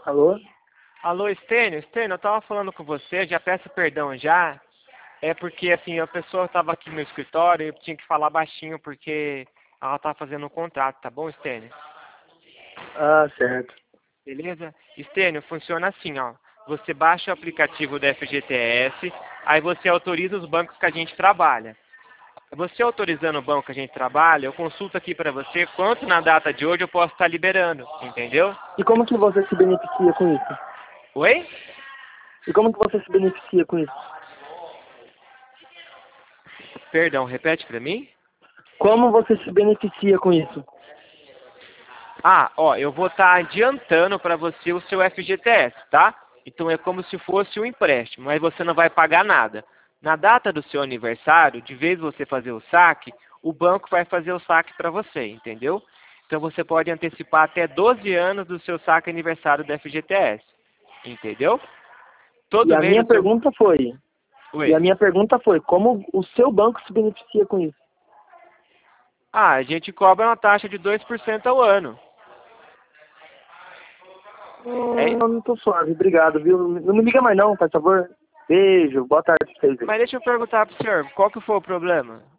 Alô? Alô, Estênio? Estênio, eu tava falando com você, já peço perdão já. É porque, assim, a pessoa tava aqui no escritório e eu tinha que falar baixinho porque ela tá fazendo um contrato, tá bom, Estênio? Ah, certo. Beleza? Estênio, funciona assim, ó. Você baixa o aplicativo da FGTS, aí você autoriza os bancos que a gente trabalha. Você autorizando o banco que a gente trabalha, eu consulto aqui pra você quanto na data de hoje eu posso estar liberando, entendeu? E como que você se beneficia com isso? Oi? E como que você se beneficia com isso? Perdão, repete pra mim? Como você se beneficia com isso? Ah, ó, eu vou estar adiantando para você o seu FGTS, tá? Então é como se fosse um empréstimo, mas você não vai pagar nada. Na data do seu aniversário, de vez você fazer o saque, o banco vai fazer o saque para você, entendeu? Então você pode antecipar até 12 anos do seu saque aniversário do FGTS, entendeu? E Todo a mês minha o seu... pergunta foi, e a Oi. minha pergunta foi, como o seu banco se beneficia com isso? Ah, a gente cobra uma taxa de 2% ao ano. É, Não tô suave, obrigado, viu? Não me liga mais não, faz favor. Beijo, boa tarde pra vocês aí. mas deixa eu perguntar pro senhor, qual que foi o problema?